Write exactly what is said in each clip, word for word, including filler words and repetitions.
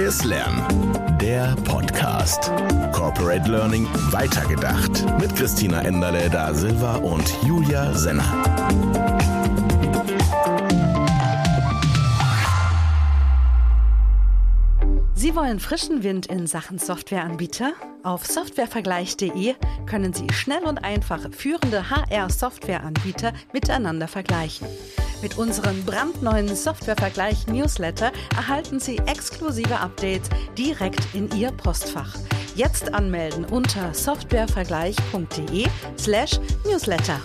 Neues Lernen. Der Podcast. Corporate Learning weitergedacht. Mit Christina Enderle da Silva und Julia Senner. Sie wollen frischen Wind in Sachen Softwareanbieter? Auf softwarevergleich punkt de können Sie schnell und einfach führende H R-Softwareanbieter miteinander vergleichen. Mit unserem brandneuen Softwarevergleich-Newsletter erhalten Sie exklusive Updates direkt in Ihr Postfach. Jetzt anmelden unter softwarevergleich punkt de slash newsletter.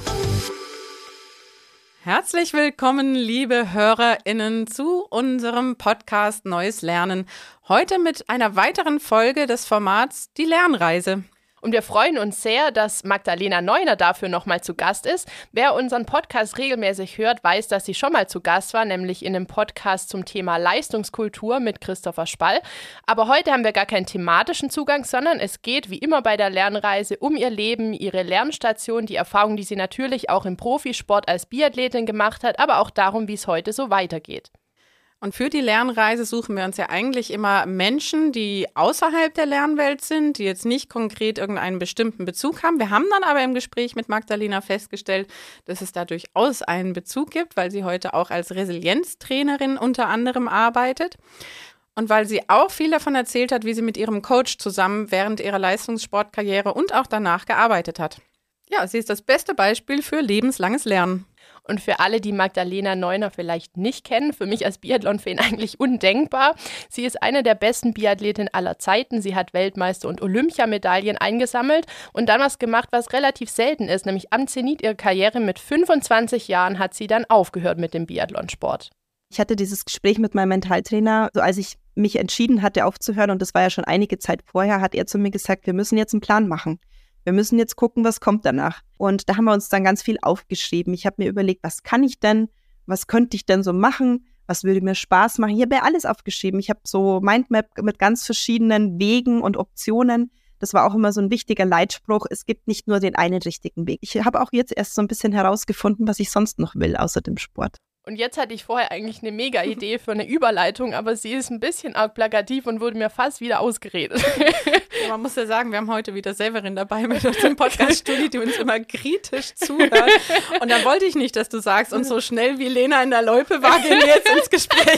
Herzlich willkommen, liebe HörerInnen, zu unserem Podcast Neues Lernen. Heute mit einer weiteren Folge des Formats Die Lernreise. Und wir freuen uns sehr, dass Magdalena Neuner dafür nochmal zu Gast ist. Wer unseren Podcast regelmäßig hört, weiß, dass sie schon mal zu Gast war, nämlich in einem Podcast zum Thema Leistungskultur mit Christopher Spall. Aber heute haben wir gar keinen thematischen Zugang, sondern es geht wie immer bei der Lernreise um ihr Leben, ihre Lernstation, die Erfahrung, die sie natürlich auch im Profisport als Biathletin gemacht hat, aber auch darum, wie es heute so weitergeht. Und für die Lernreise suchen wir uns ja eigentlich immer Menschen, die außerhalb der Lernwelt sind, die jetzt nicht konkret irgendeinen bestimmten Bezug haben. Wir haben dann aber im Gespräch mit Magdalena festgestellt, dass es da durchaus einen Bezug gibt, weil sie heute auch als Resilienztrainerin unter anderem arbeitet. Und weil sie auch viel davon erzählt hat, wie sie mit ihrem Coach zusammen während ihrer Leistungssportkarriere und auch danach gearbeitet hat. Ja, sie ist das beste Beispiel für lebenslanges Lernen. Und für alle, die Magdalena Neuner vielleicht nicht kennen, für mich als Biathlon-Fan eigentlich undenkbar. Sie ist eine der besten Biathletinnen aller Zeiten. Sie hat Weltmeister- und Olympiamedaillen eingesammelt und dann was gemacht, was relativ selten ist, nämlich am Zenit ihrer Karriere mit fünfundzwanzig Jahren hat sie dann aufgehört mit dem Biathlonsport. Ich hatte dieses Gespräch mit meinem Mentaltrainer, so als ich mich entschieden hatte aufzuhören, und das war ja schon einige Zeit vorher, hat er zu mir gesagt, wir müssen jetzt einen Plan machen. Wir müssen jetzt gucken, was kommt danach. Und da haben wir uns dann ganz viel aufgeschrieben. Ich habe mir überlegt, was kann ich denn, was könnte ich denn so machen, was würde mir Spaß machen. Ich habe ja alles aufgeschrieben. Ich habe so Mindmap mit ganz verschiedenen Wegen und Optionen. Das war auch immer so ein wichtiger Leitspruch. Es gibt nicht nur den einen richtigen Weg. Ich habe auch jetzt erst so ein bisschen herausgefunden, was ich sonst noch will, außer dem Sport. Und jetzt hatte ich vorher eigentlich eine Mega-Idee für eine Überleitung, aber sie ist ein bisschen arg plakativ und wurde mir fast wieder ausgeredet. Ja, man muss ja sagen, wir haben heute wieder Severin dabei mit uns im Podcast-Studio, die uns immer kritisch zuhört. Und da wollte ich nicht, dass du sagst, und so schnell wie Lena in der Loipe war, gehen wir jetzt ins Gespräch.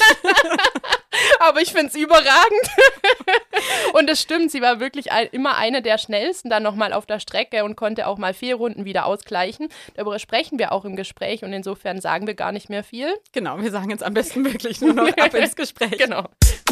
Aber ich finde es überragend. Und es stimmt, sie war wirklich ein, immer eine der schnellsten dann nochmal auf der Strecke und konnte auch mal vier Runden wieder ausgleichen. Darüber sprechen wir auch im Gespräch und insofern sagen wir gar nicht mehr viel. Genau, wir sagen jetzt am besten wirklich nur noch ab ins Gespräch. Genau.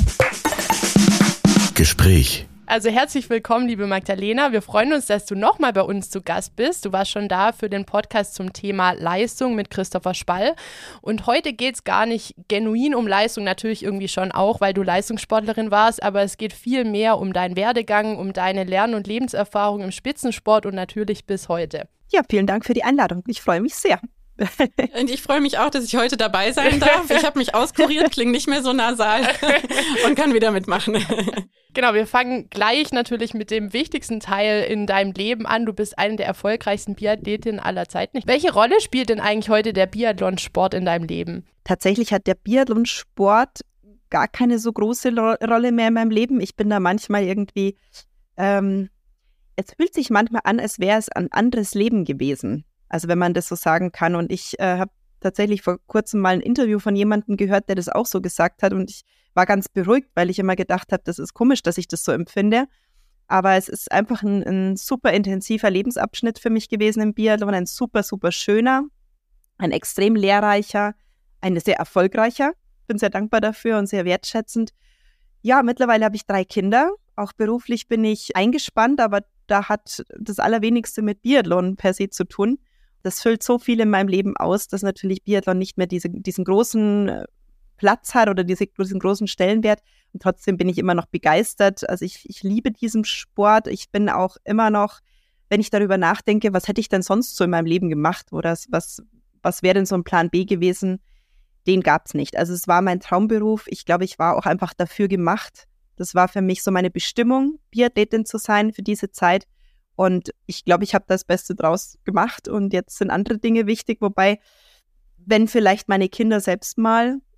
Gespräch. Also herzlich willkommen, liebe Magdalena. Wir freuen uns, dass du nochmal bei uns zu Gast bist. Du warst schon da für den Podcast zum Thema Leistung mit Christopher Spall. Und heute geht es gar nicht genuin um Leistung, natürlich irgendwie schon auch, weil du Leistungssportlerin warst, aber es geht viel mehr um deinen Werdegang, um deine Lern- und Lebenserfahrung im Spitzensport und natürlich bis heute. Ja, vielen Dank für die Einladung. Ich freue mich sehr. Und ich freue mich auch, dass ich heute dabei sein darf. Ich habe mich auskuriert, klinge nicht mehr so nasal und kann wieder mitmachen. Genau, wir fangen gleich natürlich mit dem wichtigsten Teil in deinem Leben an. Du bist eine der erfolgreichsten Biathletinnen aller Zeiten. Welche Rolle spielt denn eigentlich heute der Biathlonsport in deinem Leben? Tatsächlich hat der Biathlonsport gar keine so große Ro- Rolle mehr in meinem Leben. Ich bin da manchmal irgendwie, ähm, es fühlt sich manchmal an, als wäre es ein anderes Leben gewesen. Also wenn man das so sagen kann. Und ich äh, habe tatsächlich vor kurzem mal ein Interview von jemandem gehört, der das auch so gesagt hat. Und ich war ganz beruhigt, weil ich immer gedacht habe, das ist komisch, dass ich das so empfinde. Aber es ist einfach ein, ein super intensiver Lebensabschnitt für mich gewesen im Biathlon. Ein super, super schöner, ein extrem lehrreicher, ein sehr erfolgreicher. Ich bin sehr dankbar dafür und sehr wertschätzend. Ja, mittlerweile habe ich drei Kinder. Auch beruflich bin ich eingespannt, aber da hat das Allerwenigste mit Biathlon per se zu tun. Das füllt so viel in meinem Leben aus, dass natürlich Biathlon nicht mehr diese, diesen großen Platz hat oder diese, diesen großen Stellenwert. Und trotzdem bin ich immer noch begeistert. Also ich, ich liebe diesen Sport. Ich bin auch immer noch, wenn ich darüber nachdenke, was hätte ich denn sonst so in meinem Leben gemacht? Oder was, was wäre denn so ein Plan B gewesen? Den gab es nicht. Also es war mein Traumberuf. Ich glaube, ich war auch einfach dafür gemacht. Das war für mich so meine Bestimmung, Biathletin zu sein für diese Zeit. Und ich glaube, ich habe das Beste draus gemacht und jetzt sind andere Dinge wichtig, wobei, wenn vielleicht meine Kinder selbst mal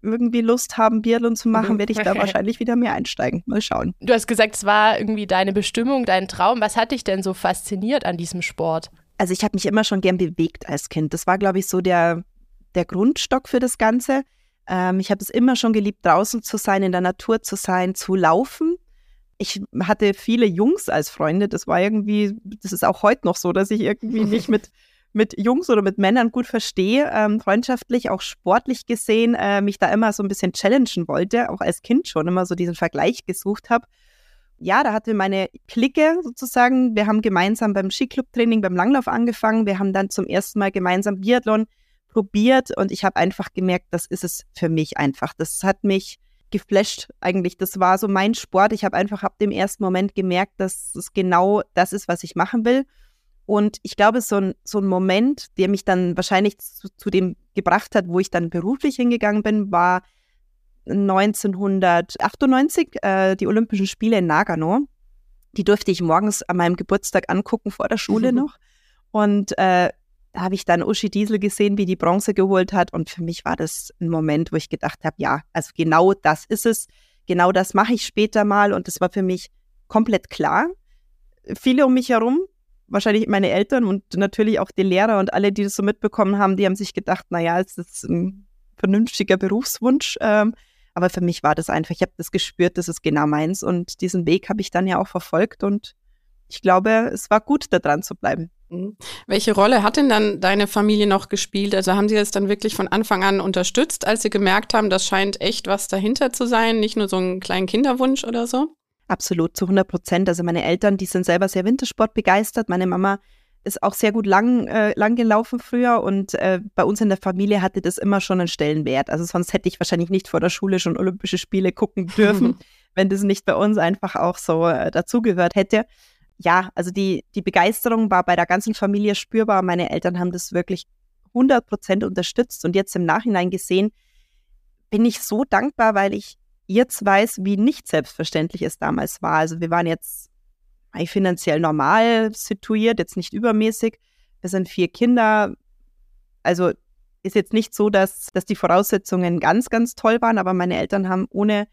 irgendwie Lust haben, Biathlon zu machen, werde ich da wahrscheinlich wieder mehr einsteigen. Mal schauen. Du hast gesagt, es war irgendwie deine Bestimmung, dein Traum. Was hat dich denn so fasziniert an diesem Sport? Also ich habe mich immer schon gern bewegt als Kind. Das war, glaube ich, so der, der Grundstock für das Ganze. Ähm, ich habe es immer schon geliebt, draußen zu sein, in der Natur zu sein, zu laufen. Ich hatte viele Jungs als Freunde. Das war irgendwie, das ist auch heute noch so, dass ich irgendwie mich mit, mit Jungs oder mit Männern gut verstehe, ähm, freundschaftlich, auch sportlich gesehen, äh, mich da immer so ein bisschen challengen wollte, auch als Kind schon immer so diesen Vergleich gesucht habe. Ja, da hatte meine Clique sozusagen, wir haben gemeinsam beim Skiclub-Training, beim Langlauf angefangen, wir haben dann zum ersten Mal gemeinsam Biathlon probiert und ich habe einfach gemerkt, das ist es für mich einfach. Das hat mich geflasht eigentlich, das war so mein Sport. Ich habe einfach ab dem ersten Moment gemerkt, dass es genau das ist, was ich machen will. Und ich glaube, so ein, so ein Moment, der mich dann wahrscheinlich zu, zu dem gebracht hat, wo ich dann beruflich hingegangen bin, war neunzehnhundertachtundneunzig, äh, die Olympischen Spiele in Nagano. Die durfte ich morgens an meinem Geburtstag angucken, vor der Schule mhm. noch. Und äh, da habe ich dann Uschi Diesel gesehen, wie die Bronze geholt hat. Und für mich war das ein Moment, wo ich gedacht habe, ja, also genau das ist es. Genau das mache ich später mal. Und das war für mich komplett klar. Viele um mich herum, wahrscheinlich meine Eltern und natürlich auch die Lehrer und alle, die das so mitbekommen haben, die haben sich gedacht, naja, es ist ein vernünftiger Berufswunsch. Ähm, Aber für mich war das einfach, ich habe das gespürt, das ist genau meins und diesen Weg habe ich dann ja auch verfolgt und ich glaube, es war gut, da dran zu bleiben. Mhm. Welche Rolle hat denn dann deine Familie noch gespielt? Also haben sie das dann wirklich von Anfang an unterstützt, als sie gemerkt haben, das scheint echt was dahinter zu sein, nicht nur so ein kleiner Kinderwunsch oder so? Absolut, zu hundert Prozent. Also meine Eltern, die sind selber sehr Wintersport begeistert. Meine Mama ist auch sehr gut lang, äh, lang gelaufen früher und äh, bei uns in der Familie hatte das immer schon einen Stellenwert. Also sonst hätte ich wahrscheinlich nicht vor der Schule schon Olympische Spiele gucken dürfen, wenn das nicht bei uns einfach auch so äh, dazugehört hätte. Ja, also die, die Begeisterung war bei der ganzen Familie spürbar. Meine Eltern haben das wirklich hundert Prozent unterstützt und jetzt im Nachhinein gesehen, bin ich so dankbar, weil ich jetzt weiß, wie nicht selbstverständlich es damals war. Also wir waren jetzt finanziell normal situiert, jetzt nicht übermäßig. Wir sind vier Kinder. Also ist jetzt nicht so, dass, dass die Voraussetzungen ganz, ganz toll waren, aber meine Eltern haben ohne,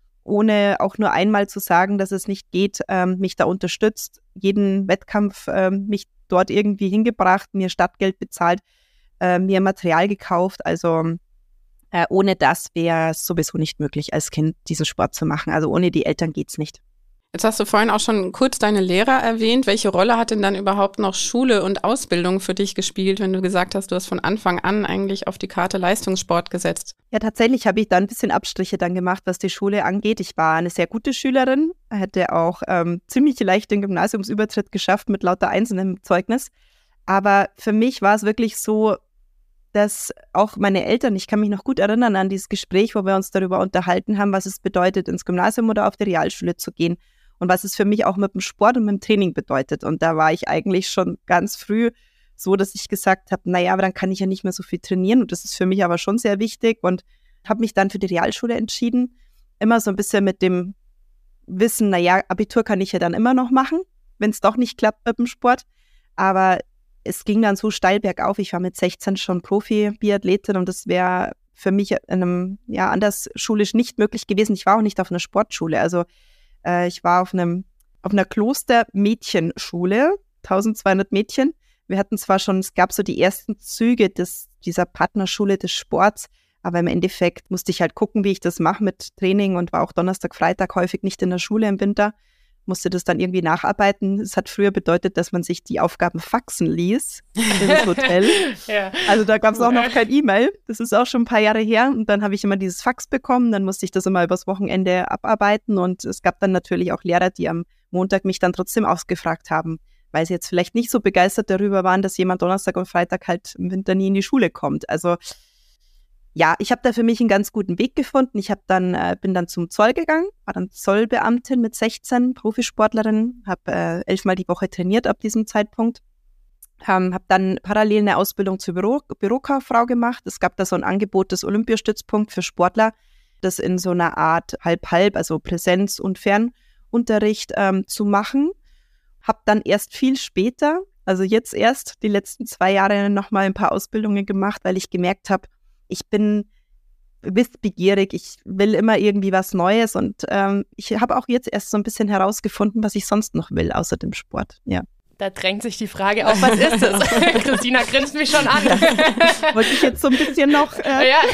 ohne auch nur einmal zu sagen, dass es nicht geht, ähm, mich da unterstützt, jeden Wettkampf ähm, mich dort irgendwie hingebracht, mir Stadtgeld bezahlt, äh, mir Material gekauft. Also äh, ohne das wäre es sowieso nicht möglich, als Kind diesen Sport zu machen. Also ohne die Eltern geht's nicht. Jetzt hast du vorhin auch schon kurz deine Lehrer erwähnt. Welche Rolle hat denn dann überhaupt noch Schule und Ausbildung für dich gespielt, wenn du gesagt hast, du hast von Anfang an eigentlich auf die Karte Leistungssport gesetzt? Ja, tatsächlich habe ich da ein bisschen Abstriche dann gemacht, was die Schule angeht. Ich war eine sehr gute Schülerin, hätte auch ähm, ziemlich leicht den Gymnasiumsübertritt geschafft mit lauter Einsen im Zeugnis. Aber für mich war es wirklich so, dass auch meine Eltern, ich kann mich noch gut erinnern an dieses Gespräch, wo wir uns darüber unterhalten haben, was es bedeutet, ins Gymnasium oder auf die Realschule zu gehen. Und was es für mich auch mit dem Sport und mit dem Training bedeutet. Und da war ich eigentlich schon ganz früh so, dass ich gesagt habe, naja, aber dann kann ich ja nicht mehr so viel trainieren. Und das ist für mich aber schon sehr wichtig. Und habe mich dann für die Realschule entschieden. Immer so ein bisschen mit dem Wissen, naja, Abitur kann ich ja dann immer noch machen, wenn es doch nicht klappt mit dem Sport. Aber es ging dann so steil bergauf. Ich war mit sechzehn schon Profi-Biathletin und das wäre für mich in einem, ja, anders schulisch nicht möglich gewesen. Ich war auch nicht auf einer Sportschule. Also ich war auf einem auf einer Kloster-Mädchenschule, tausendzweihundert Mädchen. Wir hatten zwar schon, es gab so die ersten Züge des, dieser Partnerschule des Sports, aber im Endeffekt musste ich halt gucken, wie ich das mache mit Training und war auch Donnerstag, Freitag häufig nicht in der Schule im Winter. Musste das dann irgendwie nacharbeiten. Es hat früher bedeutet, dass man sich die Aufgaben faxen ließ ins Hotel. Ja. Also da gab es auch noch kein E-Mail. Das ist auch schon ein paar Jahre her. Und dann habe ich immer dieses Fax bekommen. Dann musste ich das immer übers Wochenende abarbeiten. Und es gab dann natürlich auch Lehrer, die am Montag mich dann trotzdem ausgefragt haben, weil sie jetzt vielleicht nicht so begeistert darüber waren, dass jemand Donnerstag und Freitag halt im Winter nie in die Schule kommt. Also ja, ich habe da für mich einen ganz guten Weg gefunden. Ich habe dann äh, bin dann zum Zoll gegangen, war dann Zollbeamtin mit sechzehn, Profisportlerin, habe äh, elfmal die Woche trainiert ab diesem Zeitpunkt. Ähm, habe dann parallel eine Ausbildung zur Büro, Bürokauffrau gemacht. Es gab da so ein Angebot des Olympiastützpunkt für Sportler, das in so einer Art Halb-Halb, also Präsenz- und Fernunterricht ähm, zu machen. Habe dann erst viel später, also jetzt erst die letzten zwei Jahre nochmal ein paar Ausbildungen gemacht, weil ich gemerkt habe, ich bin wissbegierig, ich will immer irgendwie was Neues und ähm, ich habe auch jetzt erst so ein bisschen herausgefunden, was ich sonst noch will, außer dem Sport, ja. Da drängt sich die Frage auf, was ist das? Christina grinst mich schon an. Wollte ich jetzt so ein bisschen noch äh, ja.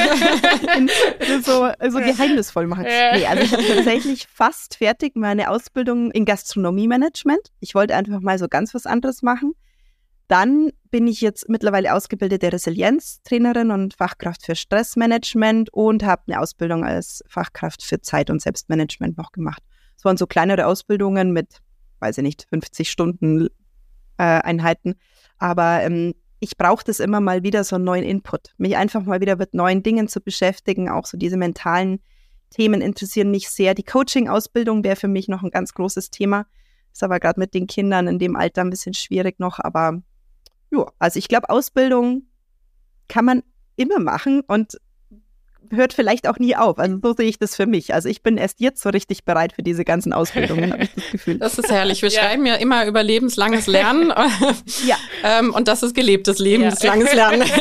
in, so, so geheimnisvoll machen. Ja. Nee, also ich habe tatsächlich fast fertig meine Ausbildung in Gastronomie-Management. Ich wollte einfach mal so ganz was anderes machen. Dann bin ich jetzt mittlerweile ausgebildete Resilienztrainerin und Fachkraft für Stressmanagement und habe eine Ausbildung als Fachkraft für Zeit- und Selbstmanagement noch gemacht. Es waren so kleinere Ausbildungen mit, weiß ich nicht, fünfzig Stunden äh, Einheiten. Aber ähm, ich brauche das immer mal wieder, so einen neuen Input. Mich einfach mal wieder mit neuen Dingen zu beschäftigen. Auch so diese mentalen Themen interessieren mich sehr. Die Coaching-Ausbildung wäre für mich noch ein ganz großes Thema. Ist aber gerade mit den Kindern in dem Alter ein bisschen schwierig noch, aber ja, also ich glaube, Ausbildung kann man immer machen und hört vielleicht auch nie auf. Also so sehe ich das für mich. Also ich bin erst jetzt so richtig bereit für diese ganzen Ausbildungen, habe ich das Gefühl. Das ist herrlich. Wir Ja. schreiben ja immer über lebenslanges Lernen. Ja. ähm, und das ist gelebtes lebenslanges Ja. Lernen.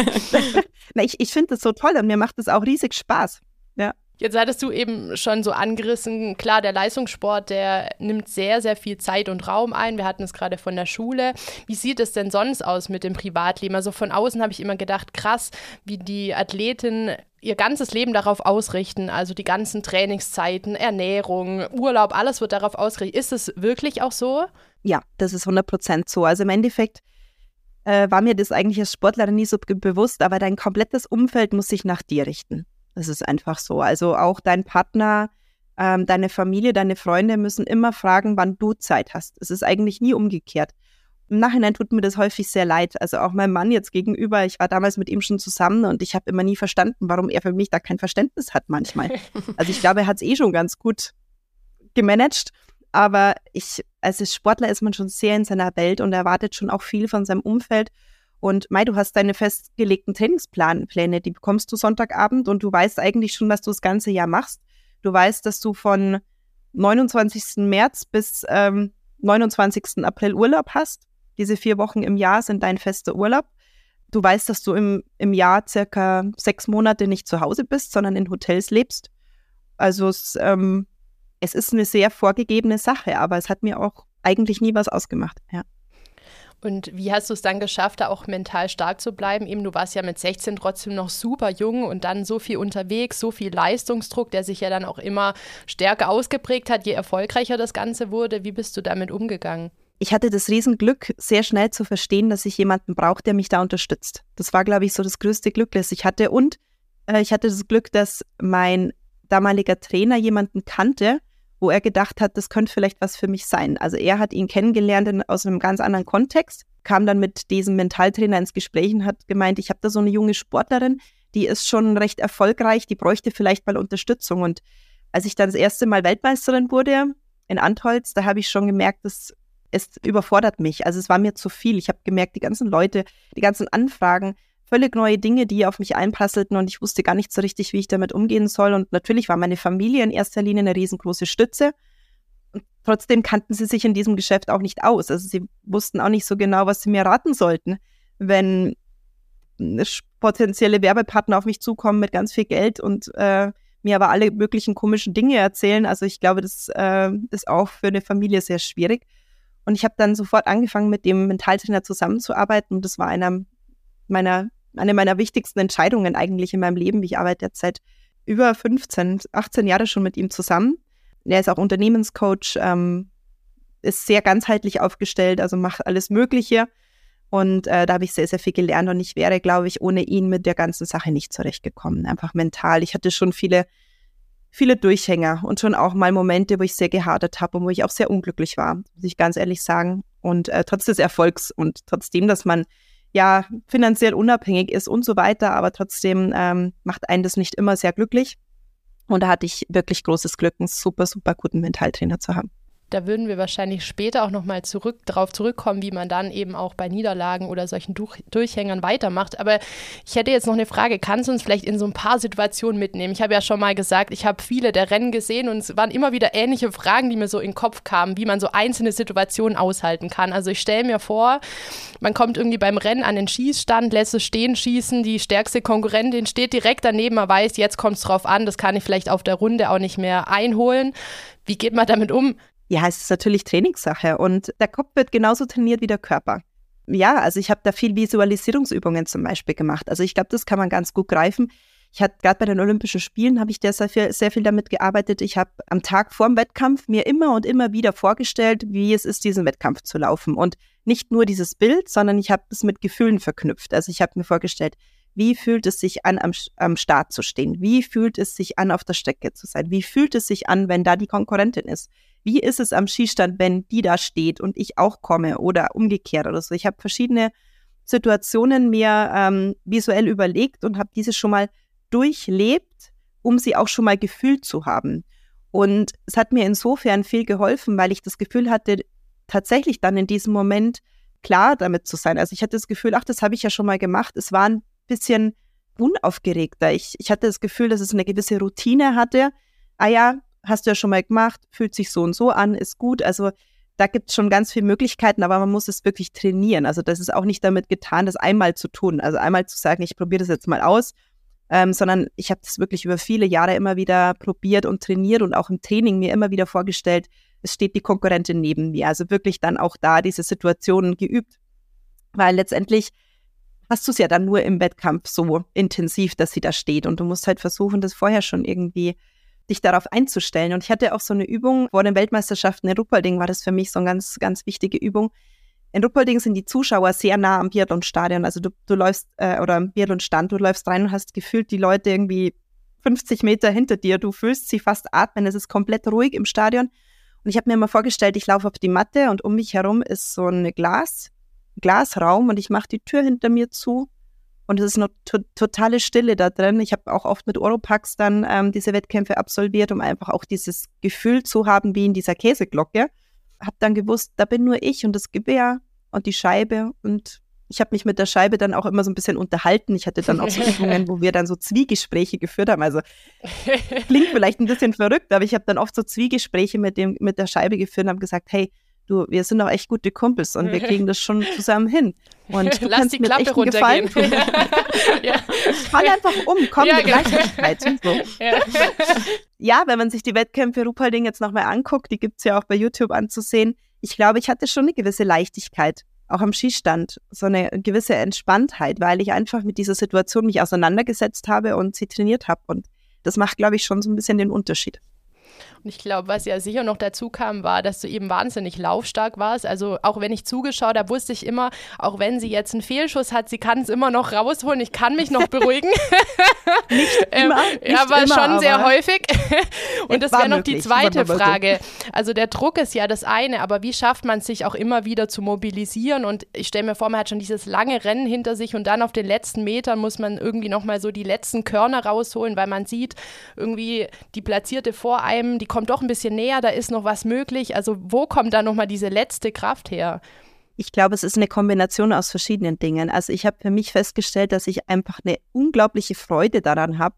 Na, ich ich finde das so toll und mir macht das auch riesig Spaß. Ja. Jetzt hattest du eben schon so angerissen, klar, der Leistungssport, der nimmt sehr, sehr viel Zeit und Raum ein. Wir hatten es gerade von der Schule. Wie sieht es denn sonst aus mit dem Privatleben? Also von außen habe ich immer gedacht, krass, wie die Athleten ihr ganzes Leben darauf ausrichten. Also die ganzen Trainingszeiten, Ernährung, Urlaub, alles wird darauf ausgerichtet. Ist es wirklich auch so? Ja, das ist hundert Prozent so. Also im Endeffekt äh, war mir das eigentlich als Sportlerin nie so ge- bewusst, aber dein komplettes Umfeld muss sich nach dir richten. Das ist einfach so. Also auch dein Partner, ähm, deine Familie, deine Freunde müssen immer fragen, wann du Zeit hast. Es ist eigentlich nie umgekehrt. Im Nachhinein tut mir das häufig sehr leid. Also auch mein Mann jetzt gegenüber, ich war damals mit ihm schon zusammen und ich habe immer nie verstanden, warum er für mich da kein Verständnis hat manchmal. Also ich glaube, er hat es eh schon ganz gut gemanagt. Aber ich, als Sportler ist man schon sehr in seiner Welt und erwartet schon auch viel von seinem Umfeld. Und Mai, du hast deine festgelegten Trainingspläne, die bekommst du Sonntagabend und du weißt eigentlich schon, was du das ganze Jahr machst. Du weißt, dass du von neunundzwanzigsten März bis ähm, neunundzwanzigsten April Urlaub hast. Diese vier Wochen im Jahr sind dein fester Urlaub. Du weißt, dass du im, im Jahr circa sechs Monate nicht zu Hause bist, sondern in Hotels lebst. Also es, ähm, es ist eine sehr vorgegebene Sache, aber es hat mir auch eigentlich nie was ausgemacht, ja. Und wie hast du es dann geschafft, da auch mental stark zu bleiben? Eben, du warst ja mit sechzehn trotzdem noch super jung und dann so viel unterwegs, so viel Leistungsdruck, der sich ja dann auch immer stärker ausgeprägt hat, je erfolgreicher das Ganze wurde. Wie bist du damit umgegangen? Ich hatte das Riesenglück, sehr schnell zu verstehen, dass ich jemanden brauche, der mich da unterstützt. Das war, glaube ich, so das größte Glück, das ich hatte. Und äh, ich hatte das Glück, dass mein damaliger Trainer jemanden kannte, wo er gedacht hat, das könnte vielleicht was für mich sein. Also er hat ihn kennengelernt in, aus einem ganz anderen Kontext, kam dann mit diesem Mentaltrainer ins Gespräch und hat gemeint, ich habe da so eine junge Sportlerin, die ist schon recht erfolgreich, die bräuchte vielleicht mal Unterstützung. Und als ich dann das erste Mal Weltmeisterin wurde in Antholz, da habe ich schon gemerkt, dass es überfordert mich. Also es war mir zu viel. Ich habe gemerkt, die ganzen Leute, die ganzen Anfragen, völlig neue Dinge, die auf mich einprasselten und ich wusste gar nicht so richtig, wie ich damit umgehen soll. Und natürlich war meine Familie in erster Linie eine riesengroße Stütze. Und trotzdem kannten sie sich in diesem Geschäft auch nicht aus. Also sie wussten auch nicht so genau, was sie mir raten sollten, wenn potenzielle Werbepartner auf mich zukommen mit ganz viel Geld und äh, mir aber alle möglichen komischen Dinge erzählen. Also ich glaube, das äh, ist auch für eine Familie sehr schwierig. Und ich habe dann sofort angefangen, mit dem Mentaltrainer zusammenzuarbeiten. Und das war einer meiner, eine meiner wichtigsten Entscheidungen eigentlich in meinem Leben. Ich arbeite jetzt seit über fünfzehn, achtzehn Jahre schon mit ihm zusammen. Er ist auch Unternehmenscoach, ähm, ist sehr ganzheitlich aufgestellt, also macht alles Mögliche. Und äh, da habe ich sehr, sehr viel gelernt. Und ich wäre, glaube ich, ohne ihn mit der ganzen Sache nicht zurechtgekommen. Einfach mental. Ich hatte schon viele, viele Durchhänger und schon auch mal Momente, wo ich sehr gehadert habe und wo ich auch sehr unglücklich war, muss ich ganz ehrlich sagen. Und äh, trotz des Erfolgs und trotzdem, dass man ja finanziell unabhängig ist und so weiter, aber trotzdem ähm, macht einen das nicht immer sehr glücklich. Und da hatte ich wirklich großes Glück, einen super, super guten Mentaltrainer zu haben. Da würden wir wahrscheinlich später auch nochmal zurück, darauf zurückkommen, wie man dann eben auch bei Niederlagen oder solchen Durch, Durchhängern weitermacht. Aber ich hätte jetzt noch eine Frage, kannst du uns vielleicht in so ein paar Situationen mitnehmen? Ich habe ja schon mal gesagt, ich habe viele der Rennen gesehen und es waren immer wieder ähnliche Fragen, die mir so in den Kopf kamen, wie man so einzelne Situationen aushalten kann. Also ich stelle mir vor, man kommt irgendwie beim Rennen an den Schießstand, lässt es stehen, schießen, die stärkste Konkurrentin steht direkt daneben, man weiß, jetzt kommt es drauf an, das kann ich vielleicht auf der Runde auch nicht mehr einholen. Wie geht man damit um? Ja, es ist natürlich Trainingssache und der Kopf wird genauso trainiert wie der Körper. Ja, also ich habe da viel Visualisierungsübungen zum Beispiel gemacht. Also ich glaube, das kann man ganz gut greifen. Ich hatte gerade bei den Olympischen Spielen, habe ich da sehr viel, sehr viel damit gearbeitet. Ich habe am Tag vor dem Wettkampf mir immer und immer wieder vorgestellt, wie es ist, diesen Wettkampf zu laufen. Und nicht nur dieses Bild, sondern ich habe es mit Gefühlen verknüpft. Also ich habe mir vorgestellt, wie fühlt es sich an, am, am Start zu stehen? Wie fühlt es sich an, auf der Strecke zu sein? Wie fühlt es sich an, wenn da die Konkurrentin ist? Wie ist es am Schießstand, wenn die da steht und ich auch komme oder umgekehrt oder so? Ich habe verschiedene Situationen mir ähm, visuell überlegt und habe diese schon mal durchlebt, um sie auch schon mal gefühlt zu haben. Und es hat mir insofern viel geholfen, weil ich das Gefühl hatte, tatsächlich dann in diesem Moment klar damit zu sein. Also ich hatte das Gefühl, ach, das habe ich ja schon mal gemacht. Es war ein bisschen unaufgeregter. Ich, ich hatte das Gefühl, dass es eine gewisse Routine hatte. Ah ja, hast du ja schon mal gemacht, fühlt sich so und so an, ist gut. Also da gibt es schon ganz viele Möglichkeiten, aber man muss es wirklich trainieren. Also das ist auch nicht damit getan, das einmal zu tun. Also einmal zu sagen, ich probiere das jetzt mal aus, ähm, sondern ich habe das wirklich über viele Jahre immer wieder probiert und trainiert und auch im Training mir immer wieder vorgestellt, es steht die Konkurrentin neben mir. Also wirklich dann auch da diese Situationen geübt, weil letztendlich hast du es ja dann nur im Wettkampf so intensiv, dass sie da steht und du musst halt versuchen, das vorher schon irgendwie dich darauf einzustellen. Und ich hatte auch so eine Übung vor den Weltmeisterschaften in Ruppolding, war das für mich so eine ganz, ganz wichtige Übung. In Ruppolding sind die Zuschauer sehr nah am Biathlonstadion. Also du, du läufst, äh, oder am Biathlonstand, du läufst rein und hast gefühlt die Leute irgendwie fünfzig Meter hinter dir. Du fühlst sie fast atmen. Es ist komplett ruhig im Stadion. Und ich habe mir immer vorgestellt, ich laufe auf die Matte und um mich herum ist so ein Glas, Glasraum und ich mache die Tür hinter mir zu. Und es ist eine to- totale Stille da drin. Ich habe auch oft mit Oropax dann ähm, diese Wettkämpfe absolviert, um einfach auch dieses Gefühl zu haben wie in dieser Käseglocke. Habe dann gewusst, da bin nur ich und das Gewehr und die Scheibe. Und ich habe mich mit der Scheibe dann auch immer so ein bisschen unterhalten. Ich hatte dann auch so Übungen, wo wir dann so Zwiegespräche geführt haben. Also klingt vielleicht ein bisschen verrückt, aber ich habe dann oft so Zwiegespräche mit, dem, mit der Scheibe geführt und habe gesagt, hey, du, wir sind doch echt gute Kumpels und wir kriegen das schon zusammen hin. Und du Lass kannst die mir Klappe echt einen Gefallen runtergehen. tun. Ja. Fall einfach um, komm, Ja, mit genau. Leichtigkeit. So. Ja. Ja, wenn man sich die Wettkämpfe Ruppolding jetzt nochmal anguckt, die gibt es ja auch bei YouTube anzusehen. Ich glaube, ich hatte schon eine gewisse Leichtigkeit, auch am Schießstand, so eine gewisse Entspanntheit, weil ich einfach mit dieser Situation mich auseinandergesetzt habe und sie trainiert habe. Und das macht, glaube ich, schon so ein bisschen den Unterschied. Und ich glaube, was ja sicher noch dazu kam, war, dass du eben wahnsinnig laufstark warst. Also auch wenn ich zugeschaut habe, wusste ich immer, auch wenn sie jetzt einen Fehlschuss hat, sie kann es immer noch rausholen. Ich kann mich noch beruhigen. Nicht immer, ähm, nicht ja, aber immer, schon sehr aber häufig. Und das wäre noch die möglich, zweite so. Frage. Also der Druck ist ja das eine, aber wie schafft man es, sich auch immer wieder zu mobilisieren? Und ich stelle mir vor, man hat schon dieses lange Rennen hinter sich und dann auf den letzten Metern muss man irgendwie nochmal so die letzten Körner rausholen, weil man sieht, irgendwie die Platzierte vor einem, die kommt doch ein bisschen näher, da ist noch was möglich. Also wo kommt da nochmal diese letzte Kraft her? Ich glaube, es ist eine Kombination aus verschiedenen Dingen. Also ich habe für mich festgestellt, dass ich einfach eine unglaubliche Freude daran habe,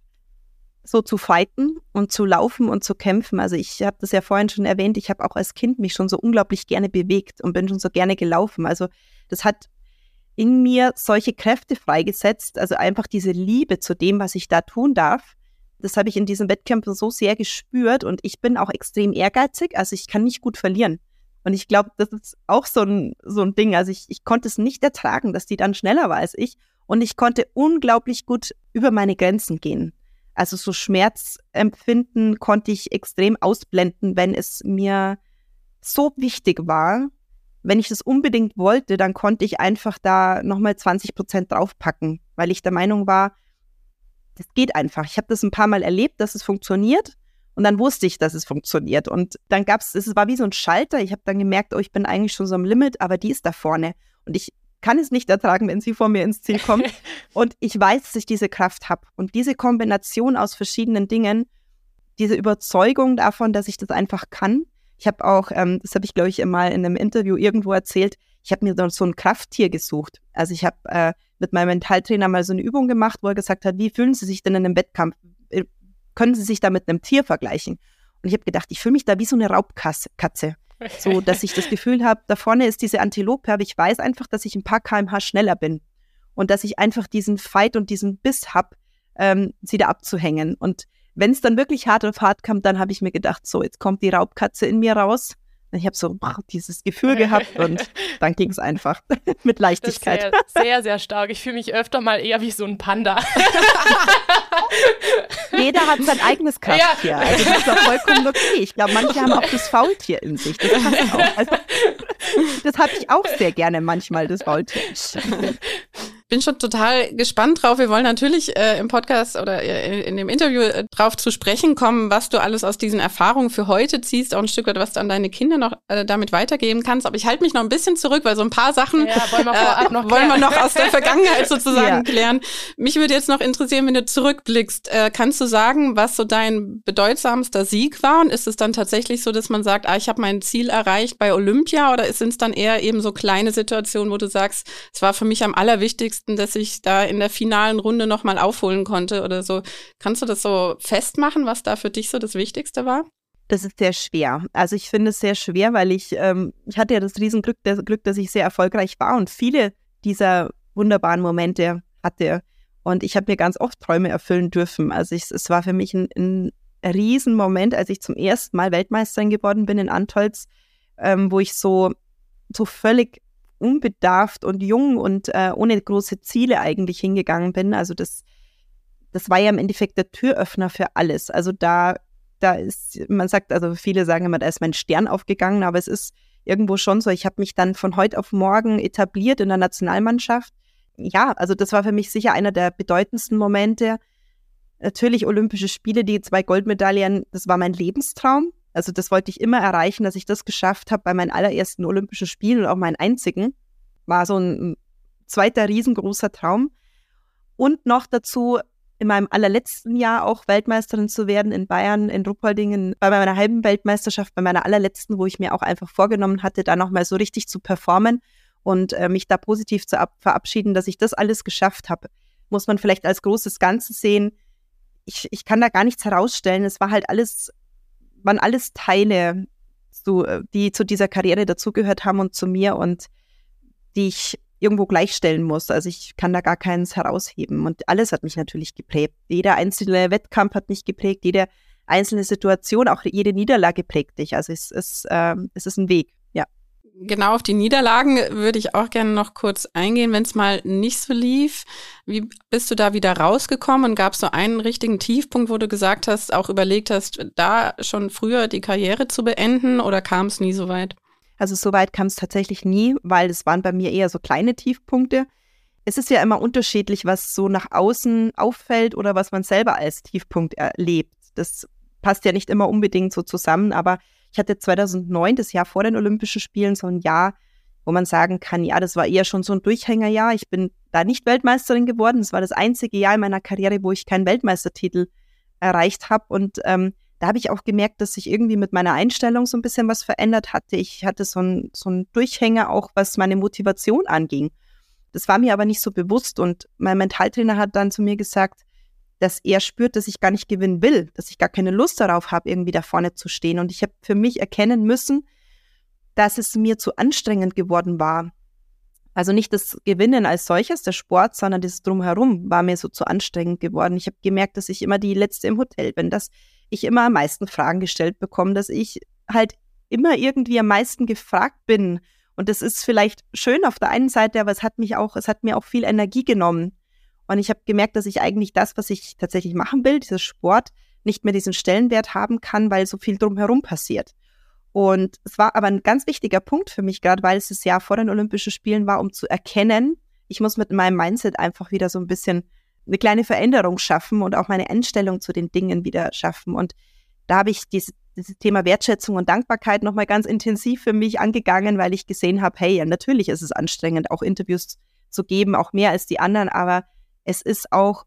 so zu fighten und zu laufen und zu kämpfen. Also ich habe das ja vorhin schon erwähnt, ich habe auch als Kind mich schon so unglaublich gerne bewegt und bin schon so gerne gelaufen. Also das hat in mir solche Kräfte freigesetzt, also einfach diese Liebe zu dem, was ich da tun darf. Das habe ich in diesen Wettkämpfen so sehr gespürt und ich bin auch extrem ehrgeizig, also ich kann nicht gut verlieren. Und ich glaube, das ist auch so ein, so ein Ding, also ich, ich konnte es nicht ertragen, dass die dann schneller war als ich und ich konnte unglaublich gut über meine Grenzen gehen. Also so Schmerzempfinden konnte ich extrem ausblenden, wenn es mir so wichtig war. Wenn ich das unbedingt wollte, dann konnte ich einfach da nochmal zwanzig Prozent draufpacken, weil ich der Meinung war, das geht einfach. Ich habe das ein paar Mal erlebt, dass es funktioniert und dann wusste ich, dass es funktioniert. Und dann gab es, es war wie so ein Schalter. Ich habe dann gemerkt, oh, ich bin eigentlich schon so am Limit, aber die ist da vorne. Und ich kann es nicht ertragen, wenn sie vor mir ins Ziel kommt. Und ich weiß, dass ich diese Kraft habe. Und diese Kombination aus verschiedenen Dingen, diese Überzeugung davon, dass ich das einfach kann, Ich habe auch, ähm, das habe ich glaube ich mal in einem Interview irgendwo erzählt, ich habe mir so ein Krafttier gesucht. Also ich habe äh, mit meinem Mentaltrainer mal so eine Übung gemacht, wo er gesagt hat, wie fühlen Sie sich denn in einem Wettkampf? Können Sie sich da mit einem Tier vergleichen? Und ich habe gedacht, ich fühle mich da wie so eine Raubkatze. So, dass ich das Gefühl habe, da vorne ist diese Antilope, aber ich weiß einfach, dass ich ein paar Kilometer pro Stunde schneller bin. Und dass ich einfach diesen Fight und diesen Biss habe, ähm, sie da abzuhängen. Und wenn es dann wirklich hart auf hart kam, dann habe ich mir gedacht, so, jetzt kommt die Raubkatze in mir raus. Und ich habe so boah, dieses Gefühl gehabt und dann ging es einfach mit Leichtigkeit. Das ist sehr, sehr, sehr stark. Ich fühle mich öfter mal eher wie so ein Panda. Jeder hat sein eigenes Krafttier. Ja. Also das ist auch vollkommen okay. Ich glaube, manche haben auch das Faultier in sich. Das passt auch. Also, das habe ich auch sehr gerne manchmal, das Faultier. Bin schon total gespannt drauf. Wir wollen natürlich äh, im Podcast oder äh, in dem Interview äh, drauf zu sprechen kommen, was du alles aus diesen Erfahrungen für heute ziehst, auch ein Stück weit, was du an deine Kinder noch äh, damit weitergeben kannst. Aber ich halte mich noch ein bisschen zurück, weil so ein paar Sachen ja, wollen, wir vorab äh, noch wollen wir noch aus der Vergangenheit sozusagen ja. klären. Mich würde jetzt noch interessieren, wenn du zurückblickst, äh, kannst du sagen, was so dein bedeutsamster Sieg war? Und ist es dann tatsächlich so, dass man sagt, ah, ich habe mein Ziel erreicht bei Olympia, oder sind es dann eher eben so kleine Situationen, wo du sagst, es war für mich am allerwichtigsten, dass ich da in der finalen Runde nochmal aufholen konnte oder so. Kannst du das so festmachen, was da für dich so das Wichtigste war? Das ist sehr schwer. Also ich finde es sehr schwer, weil ich, ähm, ich hatte ja das Riesenglück, das Glück, dass ich sehr erfolgreich war und viele dieser wunderbaren Momente hatte. Und ich habe mir ganz oft Träume erfüllen dürfen. Also ich, es war für mich ein, ein Riesenmoment, als ich zum ersten Mal Weltmeisterin geworden bin in Antholz, ähm, wo ich so, so völlig unbedarft und jung und äh, ohne große Ziele eigentlich hingegangen bin. Also das, das war ja im Endeffekt der Türöffner für alles. Also da, da ist, man sagt, also viele sagen immer, da ist mein Stern aufgegangen, aber es ist irgendwo schon so, ich habe mich dann von heute auf morgen etabliert in der Nationalmannschaft. Ja, also das war für mich sicher einer der bedeutendsten Momente. Natürlich Olympische Spiele, die zwei Goldmedaillen, das war mein Lebenstraum. Also das wollte ich immer erreichen, dass ich das geschafft habe bei meinen allerersten Olympischen Spielen und auch meinen einzigen. War so ein zweiter riesengroßer Traum. Und noch dazu in meinem allerletzten Jahr auch Weltmeisterin zu werden in Bayern, in Ruppolding, bei meiner halben Weltmeisterschaft, bei meiner allerletzten, wo ich mir auch einfach vorgenommen hatte, da nochmal so richtig zu performen und äh, mich da positiv zu ab- verabschieden, dass ich das alles geschafft habe. Muss man vielleicht als großes Ganzes sehen. Ich, ich kann da gar nichts herausstellen. Es war halt alles... waren alles Teile, so, die zu dieser Karriere dazugehört haben und zu mir und die ich irgendwo gleichstellen muss. Also ich kann da gar keins herausheben. Und alles hat mich natürlich geprägt. Jeder einzelne Wettkampf hat mich geprägt, jede einzelne Situation, auch jede Niederlage prägt dich. Also es ist, äh, es ist ein Weg, ja. Genau, auf die Niederlagen würde ich auch gerne noch kurz eingehen, wenn es mal nicht so lief. Wie bist du da wieder rausgekommen und gab es so einen richtigen Tiefpunkt, wo du gesagt hast, auch überlegt hast, da schon früher die Karriere zu beenden, oder kam es nie so weit? Also so weit kam es tatsächlich nie, weil es waren bei mir eher so kleine Tiefpunkte. Es ist ja immer unterschiedlich, was so nach außen auffällt oder was man selber als Tiefpunkt erlebt. Das passt ja nicht immer unbedingt so zusammen, aber ich hatte zweitausendneun, das Jahr vor den Olympischen Spielen, so ein Jahr, wo man sagen kann, ja, das war eher schon so ein Durchhängerjahr. Ich bin da nicht Weltmeisterin geworden. Das war das einzige Jahr in meiner Karriere, wo ich keinen Weltmeistertitel erreicht habe. Und ähm, da habe ich auch gemerkt, dass sich irgendwie mit meiner Einstellung so ein bisschen was verändert hatte. Ich hatte so ein, so ein Durchhänger auch, was meine Motivation anging. Das war mir aber nicht so bewusst. Und mein Mentaltrainer hat dann zu mir gesagt, dass er spürt, dass ich gar nicht gewinnen will, dass ich gar keine Lust darauf habe, irgendwie da vorne zu stehen. Und ich habe für mich erkennen müssen, dass es mir zu anstrengend geworden war. Also nicht das Gewinnen als solches, der Sport, sondern das Drumherum war mir so zu anstrengend geworden. Ich habe gemerkt, dass ich immer die Letzte im Hotel bin, dass ich immer am meisten Fragen gestellt bekomme, dass ich halt immer irgendwie am meisten gefragt bin. Und das ist vielleicht schön auf der einen Seite, aber es hat mich auch, es hat mir auch viel Energie genommen. Und ich habe gemerkt, dass ich eigentlich das, was ich tatsächlich machen will, dieser Sport, nicht mehr diesen Stellenwert haben kann, weil so viel drumherum passiert. Und es war aber ein ganz wichtiger Punkt für mich, gerade weil es das Jahr vor den Olympischen Spielen war, um zu erkennen, ich muss mit meinem Mindset einfach wieder so ein bisschen eine kleine Veränderung schaffen und auch meine Einstellung zu den Dingen wieder schaffen. Und da habe ich dieses, dieses Thema Wertschätzung und Dankbarkeit nochmal ganz intensiv für mich angegangen, weil ich gesehen habe, hey, ja, natürlich ist es anstrengend, auch Interviews zu geben, auch mehr als die anderen, aber es ist auch,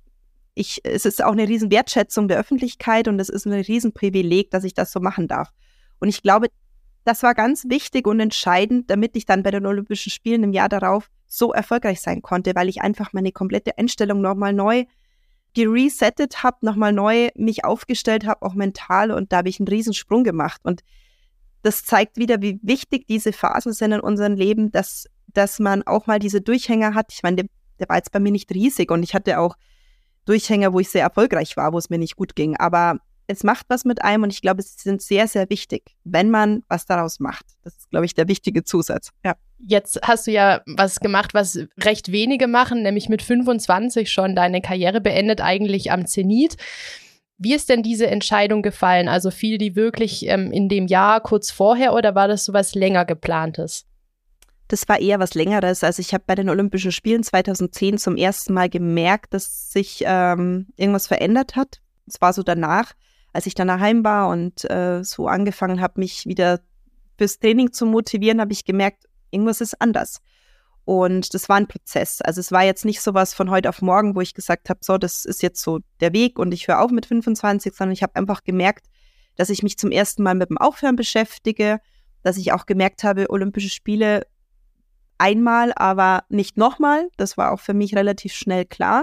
ich, es ist auch eine riesen Wertschätzung der Öffentlichkeit und es ist ein riesen Privileg, dass ich das so machen darf. Und ich glaube, das war ganz wichtig und entscheidend, damit ich dann bei den Olympischen Spielen im Jahr darauf so erfolgreich sein konnte, weil ich einfach meine komplette Einstellung nochmal neu geresettet habe, nochmal neu mich aufgestellt habe, auch mental, und da habe ich einen Riesensprung gemacht. Und das zeigt wieder, wie wichtig diese Phasen sind in unserem Leben, dass, dass man auch mal diese Durchhänger hat. Ich meine, der, der war jetzt bei mir nicht riesig und ich hatte auch Durchhänger, wo ich sehr erfolgreich war, wo es mir nicht gut ging, aber es macht was mit einem und ich glaube, es sind sehr, sehr wichtig, wenn man was daraus macht. Das ist, glaube ich, der wichtige Zusatz. Ja. Jetzt hast du ja was gemacht, was recht wenige machen, nämlich mit fünfundzwanzig schon deine Karriere beendet, eigentlich am Zenit. Wie ist denn diese Entscheidung gefallen? Also fiel die wirklich ähm, in dem Jahr kurz vorher oder war das so was länger geplantes? Das war eher was Längeres. Also ich habe bei den Olympischen Spielen zweitausendzehn zum ersten Mal gemerkt, dass sich ähm, irgendwas verändert hat. Es war so danach, als ich dann daheim war und äh, so angefangen habe, mich wieder fürs Training zu motivieren, habe ich gemerkt, irgendwas ist anders. Und das war ein Prozess. Also es war jetzt nicht so was von heute auf morgen, wo ich gesagt habe, so, das ist jetzt so der Weg und ich höre auf mit fünfundzwanzig, sondern ich habe einfach gemerkt, dass ich mich zum ersten Mal mit dem Aufhören beschäftige, dass ich auch gemerkt habe, Olympische Spiele einmal, aber nicht nochmal. Das war auch für mich relativ schnell klar.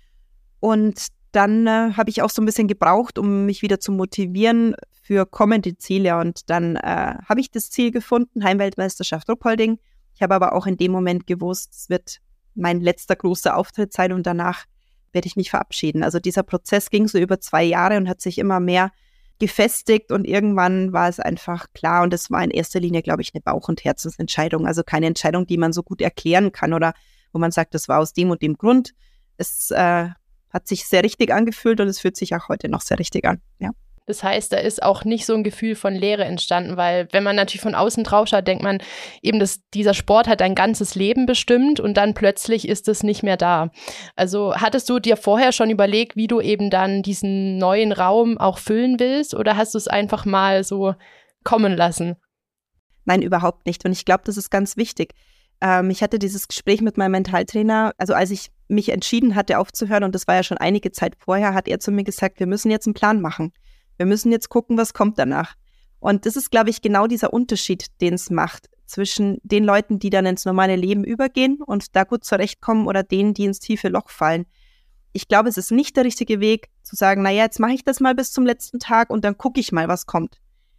Und dann äh, habe ich auch so ein bisschen gebraucht, um mich wieder zu motivieren für kommende Ziele. Und dann äh, habe ich das Ziel gefunden, Heimweltmeisterschaft Ruppolding. Ich habe aber auch in dem Moment gewusst, es wird mein letzter großer Auftritt sein und danach werde ich mich verabschieden. Also dieser Prozess ging so über zwei Jahre und hat sich immer mehr gefestigt und irgendwann war es einfach klar und es war in erster Linie, glaube ich, eine Bauch- und Herzensentscheidung. Also keine Entscheidung, die man so gut erklären kann oder wo man sagt, das war aus dem und dem Grund. Es äh, hat sich sehr richtig angefühlt und es fühlt sich auch heute noch sehr richtig an. Ja. Das heißt, da ist auch nicht so ein Gefühl von Leere entstanden, weil wenn man natürlich von außen drauf schaut, denkt man eben, dass dieser Sport hat dein ganzes Leben bestimmt und dann plötzlich ist es nicht mehr da. Also hattest du dir vorher schon überlegt, wie du eben dann diesen neuen Raum auch füllen willst oder hast du es einfach mal so kommen lassen? Nein, überhaupt nicht. Und ich glaube, das ist ganz wichtig. Ähm, ich hatte dieses Gespräch mit meinem Mentaltrainer, also als ich mich entschieden hatte aufzuhören und das war ja schon einige Zeit vorher, hat er zu mir gesagt, wir müssen jetzt einen Plan machen. Wir müssen jetzt gucken, was kommt danach. Und das ist, glaube ich, genau dieser Unterschied, den es macht zwischen den Leuten, die dann ins normale Leben übergehen und da gut zurechtkommen oder denen, die ins tiefe Loch fallen. Ich glaube, es ist nicht der richtige Weg, zu sagen, naja, jetzt mache ich das mal bis zum letzten Tag und dann gucke ich mal, was kommt.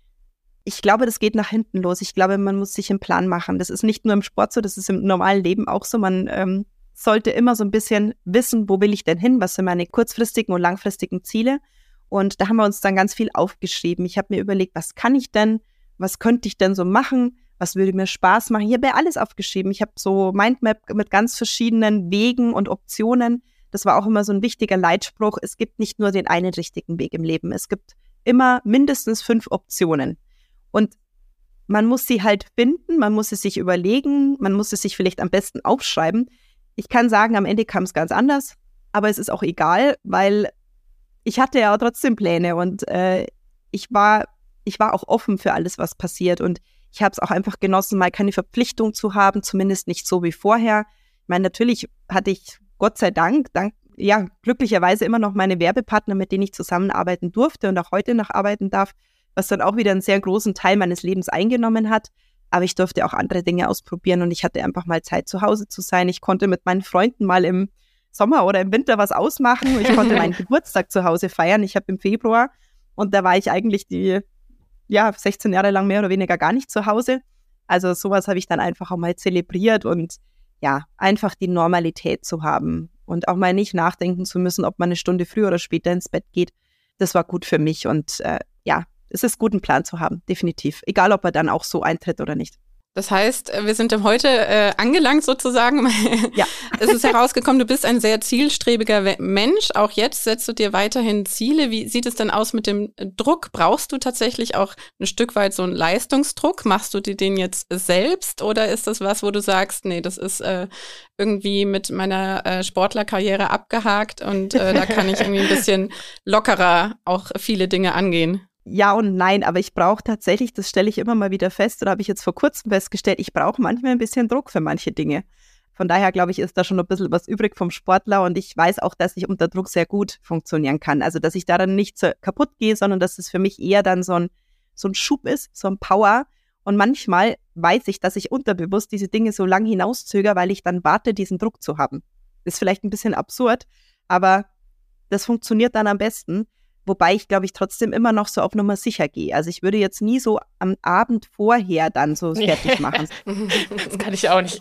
Ich glaube, das geht nach hinten los. Ich glaube, man muss sich einen Plan machen. Das ist nicht nur im Sport so, das ist im normalen Leben auch so. Man ähm, sollte immer so ein bisschen wissen, wo will ich denn hin? Was sind meine kurzfristigen und langfristigen Ziele? Und da haben wir uns dann ganz viel aufgeschrieben. Ich habe mir überlegt, was kann ich denn? Was könnte ich denn so machen? Was würde mir Spaß machen? Ich habe ja alles aufgeschrieben. Ich habe so Mindmap mit ganz verschiedenen Wegen und Optionen. Das war auch immer so ein wichtiger Leitspruch. Es gibt nicht nur den einen richtigen Weg im Leben. Es gibt immer mindestens fünf Optionen. Und man muss sie halt finden, man muss es sich überlegen, man muss es sich vielleicht am besten aufschreiben. Ich kann sagen, am Ende kam es ganz anders, aber es ist auch egal, weil ich hatte ja trotzdem Pläne und äh, ich war, ich war auch offen für alles, was passiert und ich habe es auch einfach genossen, mal keine Verpflichtung zu haben, zumindest nicht so wie vorher. Ich meine, natürlich hatte ich, Gott sei Dank, dank, ja, glücklicherweise immer noch meine Werbepartner, mit denen ich zusammenarbeiten durfte und auch heute noch arbeiten darf, was dann auch wieder einen sehr großen Teil meines Lebens eingenommen hat. Aber ich durfte auch andere Dinge ausprobieren und ich hatte einfach mal Zeit, zu Hause zu sein. Ich konnte mit meinen Freunden mal im Sommer oder im Winter was ausmachen. Ich konnte meinen Geburtstag zu Hause feiern. Ich habe im Februar und da war ich eigentlich die, ja, sechzehn Jahre lang mehr oder weniger gar nicht zu Hause. Also sowas habe ich dann einfach auch mal zelebriert und ja, einfach die Normalität zu haben und auch mal nicht nachdenken zu müssen, ob man eine Stunde früher oder später ins Bett geht. Das war gut für mich und äh, ja, es ist gut, einen Plan zu haben, definitiv. Egal, ob er dann auch so eintritt oder nicht. Das heißt, wir sind im Heute äh, angelangt sozusagen. Ja. Es ist herausgekommen, du bist ein sehr zielstrebiger Mensch. Auch jetzt setzt du dir weiterhin Ziele. Wie sieht es denn aus mit dem Druck? Brauchst du tatsächlich auch ein Stück weit so einen Leistungsdruck? Machst du dir den jetzt selbst oder ist das was, wo du sagst, nee, das ist äh, irgendwie mit meiner äh, Sportlerkarriere abgehakt und äh, da kann ich irgendwie ein bisschen lockerer auch viele Dinge angehen? Ja und nein, aber ich brauche tatsächlich, das stelle ich immer mal wieder fest, oder habe ich jetzt vor kurzem festgestellt, ich brauche manchmal ein bisschen Druck für manche Dinge. Von daher, glaube ich, ist da schon ein bisschen was übrig vom Sportler und ich weiß auch, dass ich unter Druck sehr gut funktionieren kann. Also, dass ich daran nicht so kaputt gehe, sondern dass es für mich eher dann so ein, so ein Schub ist, so ein Power. Und manchmal weiß ich, dass ich unterbewusst diese Dinge so lang hinauszögere, weil ich dann warte, diesen Druck zu haben. Ist vielleicht ein bisschen absurd, aber das funktioniert dann am besten. Wobei ich, glaube ich, trotzdem immer noch so auf Nummer sicher gehe. Also ich würde jetzt nie so am Abend vorher dann so fertig machen. Das kann ich auch nicht.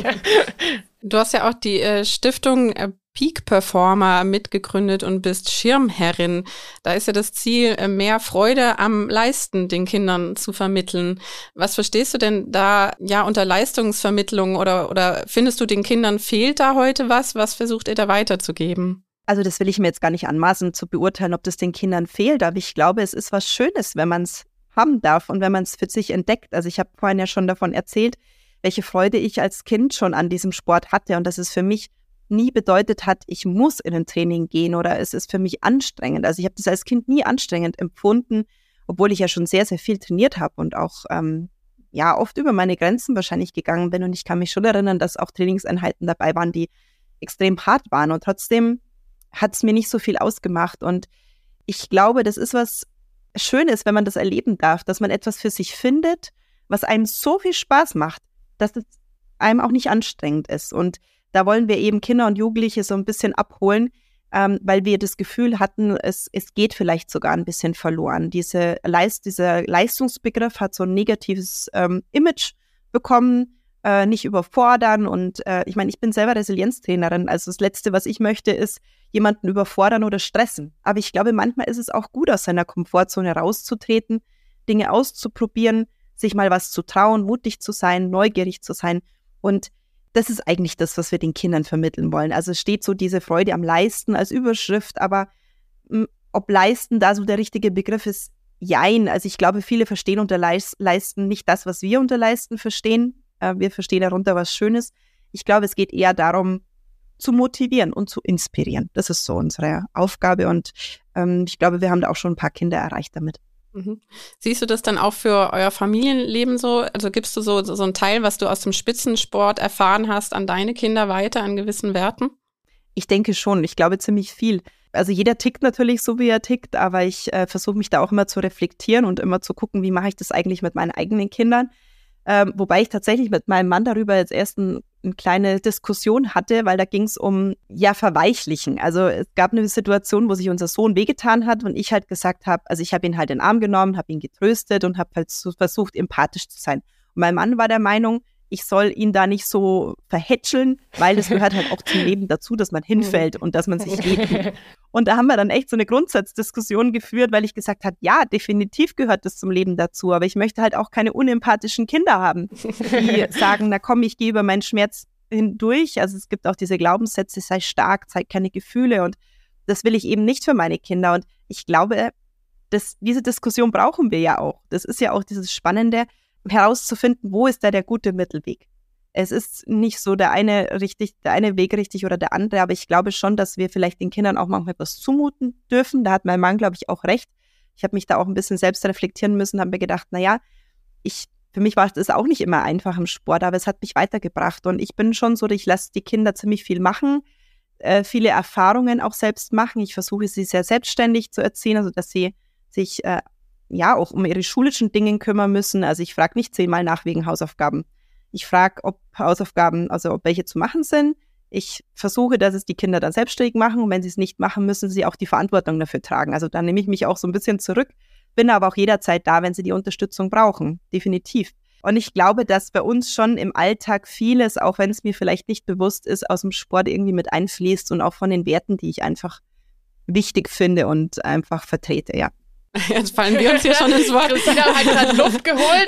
Du hast ja auch die äh, Stiftung äh, Peak Performer mitgegründet und bist Schirmherrin. Da ist ja das Ziel, äh, mehr Freude am Leisten den Kindern zu vermitteln. Was verstehst du denn da ja unter Leistungsvermittlung oder, oder findest du, den Kindern fehlt da heute was? Was versucht ihr da weiterzugeben? Also das will ich mir jetzt gar nicht anmaßen zu beurteilen, ob das den Kindern fehlt, aber ich glaube, es ist was Schönes, wenn man es haben darf und wenn man es für sich entdeckt. Also ich habe vorhin ja schon davon erzählt, welche Freude ich als Kind schon an diesem Sport hatte und dass es für mich nie bedeutet hat, ich muss in ein Training gehen oder es ist für mich anstrengend. Also ich habe das als Kind nie anstrengend empfunden, obwohl ich ja schon sehr, sehr viel trainiert habe und auch ähm, ja oft über meine Grenzen wahrscheinlich gegangen bin und ich kann mich schon erinnern, dass auch Trainingseinheiten dabei waren, die extrem hart waren und trotzdem hat es mir nicht so viel ausgemacht. Und ich glaube, das ist was Schönes, wenn man das erleben darf, dass man etwas für sich findet, was einem so viel Spaß macht, dass es einem auch nicht anstrengend ist. Und da wollen wir eben Kinder und Jugendliche so ein bisschen abholen, ähm, weil wir das Gefühl hatten, es, es geht vielleicht sogar ein bisschen verloren. Diese Leist, dieser Leistungsbegriff hat so ein negatives ähm, Image bekommen, äh, nicht überfordern. Und äh, ich meine, ich bin selber Resilienztrainerin, also das Letzte, was ich möchte, ist, jemanden überfordern oder stressen. Aber ich glaube, manchmal ist es auch gut, aus seiner Komfortzone rauszutreten, Dinge auszuprobieren, sich mal was zu trauen, mutig zu sein, neugierig zu sein. Und das ist eigentlich das, was wir den Kindern vermitteln wollen. Also es steht so diese Freude am Leisten als Überschrift, aber mh, ob Leisten da so der richtige Begriff ist, jein. Also ich glaube, viele verstehen unter Leis- Leisten nicht das, was wir unter Leisten verstehen. Äh, wir verstehen darunter was Schönes. Ich glaube, es geht eher darum, zu motivieren und zu inspirieren. Das ist so unsere Aufgabe und ähm, ich glaube, wir haben da auch schon ein paar Kinder erreicht damit. Mhm. Siehst du das dann auch für euer Familienleben so? Also gibst du so, so, so einen Teil, was du aus dem Spitzensport erfahren hast, an deine Kinder weiter, an gewissen Werten? Ich denke schon. Ich glaube ziemlich viel. Also jeder tickt natürlich so, wie er tickt, aber ich äh, versuche mich da auch immer zu reflektieren und immer zu gucken, wie mache ich das eigentlich mit meinen eigenen Kindern. Ähm, wobei ich tatsächlich mit meinem Mann darüber jetzt erst ein, eine kleine Diskussion hatte, weil da ging es um, ja, Verweichlichen. Also es gab eine Situation, wo sich unser Sohn wehgetan hat und ich halt gesagt habe, also ich habe ihn halt in den Arm genommen, habe ihn getröstet und habe halt so versucht, empathisch zu sein. Und mein Mann war der Meinung, ich soll ihn da nicht so verhätscheln, weil das gehört halt auch zum Leben dazu, dass man hinfällt und dass man sich wehtut. Und da haben wir dann echt so eine Grundsatzdiskussion geführt, weil ich gesagt habe, ja, definitiv gehört das zum Leben dazu, aber ich möchte halt auch keine unempathischen Kinder haben, die sagen, na komm, ich gehe über meinen Schmerz hindurch. Also es gibt auch diese Glaubenssätze, sei stark, zeig keine Gefühle und das will ich eben nicht für meine Kinder. Und ich glaube, dass diese Diskussion brauchen wir ja auch. Das ist ja auch dieses Spannende, herauszufinden, wo ist da der gute Mittelweg. Es ist nicht so der eine richtig, der eine Weg richtig oder der andere, aber ich glaube schon, dass wir vielleicht den Kindern auch manchmal etwas zumuten dürfen. Da hat mein Mann, glaube ich, auch recht. Ich habe mich da auch ein bisschen selbst reflektieren müssen, habe mir gedacht, naja, ich, für mich war es auch nicht immer einfach im Sport, aber es hat mich weitergebracht und ich bin schon so, ich lasse die Kinder ziemlich viel machen, äh, viele Erfahrungen auch selbst machen. Ich versuche sie sehr selbstständig zu erziehen, also dass sie sich äh, ja auch um ihre schulischen Dinge kümmern müssen. Also ich frage nicht zehnmal nach wegen Hausaufgaben. Ich frage, ob Hausaufgaben, also ob welche zu machen sind. Ich versuche, dass es die Kinder dann selbstständig machen und wenn sie es nicht machen, müssen sie auch die Verantwortung dafür tragen. Also da nehme ich mich auch so ein bisschen zurück, bin aber auch jederzeit da, wenn sie die Unterstützung brauchen, definitiv. Und ich glaube, dass bei uns schon im Alltag vieles, auch wenn es mir vielleicht nicht bewusst ist, aus dem Sport irgendwie mit einfließt und auch von den Werten, die ich einfach wichtig finde und einfach vertrete, ja. Jetzt fallen wir uns hier schon ins Wort. Christina hat gerade Luft geholt.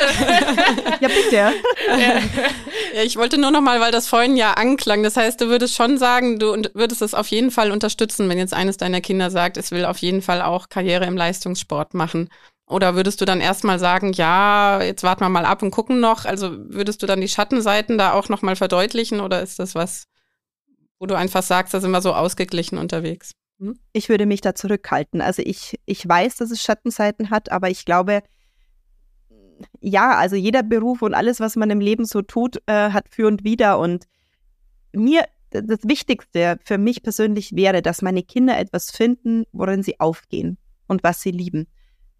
Ja, bitte. Ja. Ja, ich wollte nur noch mal, weil das vorhin ja anklang, das heißt, du würdest schon sagen, du würdest es auf jeden Fall unterstützen, wenn jetzt eines deiner Kinder sagt, es will auf jeden Fall auch Karriere im Leistungssport machen. Oder würdest du dann erstmal sagen, ja, jetzt warten wir mal ab und gucken noch, also würdest du dann die Schattenseiten da auch noch mal verdeutlichen oder ist das was, wo du einfach sagst, da sind wir so ausgeglichen unterwegs? Hm? Ich würde mich da zurückhalten. Also ich, ich weiß, dass es Schattenseiten hat, aber ich glaube, ja, also jeder Beruf und alles, was man im Leben so tut, äh, hat für und wider. Und mir, das Wichtigste für mich persönlich wäre, dass meine Kinder etwas finden, worin sie aufgehen und was sie lieben.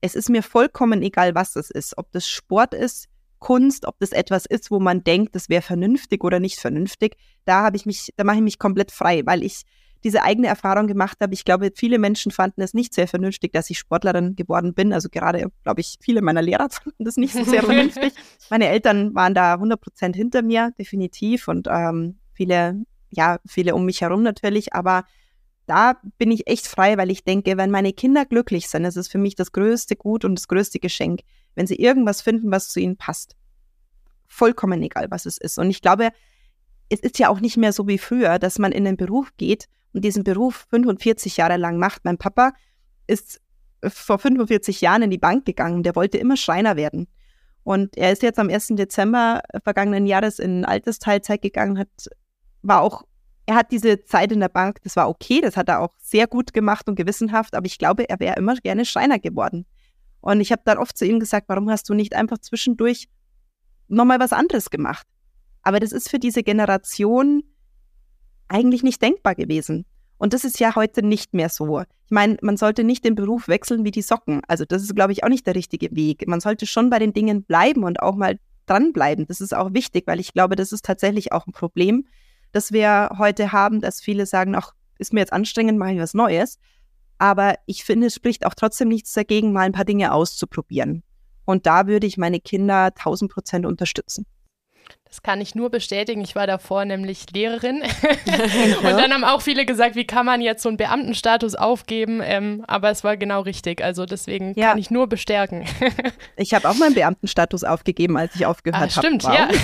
es ist mir vollkommen egal, was es ist. Ob das Sport ist, Kunst, ob das etwas ist, wo man denkt, das wäre vernünftig oder nicht vernünftig. Da habe ich mich, da mache ich mich komplett frei, weil ich diese eigene Erfahrung gemacht habe. Ich glaube, viele Menschen fanden es nicht sehr vernünftig, dass ich Sportlerin geworden bin. Also gerade, glaube ich, viele meiner Lehrer fanden das nicht so sehr vernünftig. Meine Eltern waren da hundert Prozent hinter mir, definitiv. Und ähm, viele, ja, viele um mich herum natürlich. Aber da bin ich echt frei, weil ich denke, wenn meine Kinder glücklich sind, das ist für mich das größte Gut und das größte Geschenk, wenn sie irgendwas finden, was zu ihnen passt. Vollkommen egal, was es ist. Und ich glaube, es ist ja auch nicht mehr so wie früher, dass man in einen Beruf geht und diesen Beruf fünfundvierzig Jahre lang macht. Mein Papa ist vor fünfundvierzig Jahren in die Bank gegangen. Der wollte immer Schreiner werden. Und er ist jetzt am ersten Dezember vergangenen Jahres in Altersteilzeit gegangen, hat, war auch, er hat diese Zeit in der Bank, das war okay, das hat er auch sehr gut gemacht und gewissenhaft, aber ich glaube, er wäre immer gerne Schreiner geworden. Und ich habe dann oft zu ihm gesagt, warum hast du nicht einfach zwischendurch nochmal was anderes gemacht? Aber das ist für diese Generation eigentlich nicht denkbar gewesen. Und das ist ja heute nicht mehr so. Ich meine, man sollte nicht den Beruf wechseln wie die Socken. Also das ist, glaube ich, auch nicht der richtige Weg. Man sollte schon bei den Dingen bleiben und auch mal dranbleiben. Das ist auch wichtig, weil ich glaube, das ist tatsächlich auch ein Problem, das wir heute haben, dass viele sagen, ach, ist mir jetzt anstrengend, mache ich was Neues. Aber ich finde, es spricht auch trotzdem nichts dagegen, mal ein paar Dinge auszuprobieren. Und da würde ich meine Kinder tausend Prozent unterstützen. Das kann ich nur bestätigen. Ich war davor nämlich Lehrerin. Und dann haben auch viele gesagt, wie kann man jetzt so einen Beamtenstatus aufgeben? Ähm, aber es war genau richtig. Also deswegen ja. kann ich nur bestärken. Ich habe auch meinen Beamtenstatus aufgegeben, als ich aufgehört habe. Stimmt, wow, ja.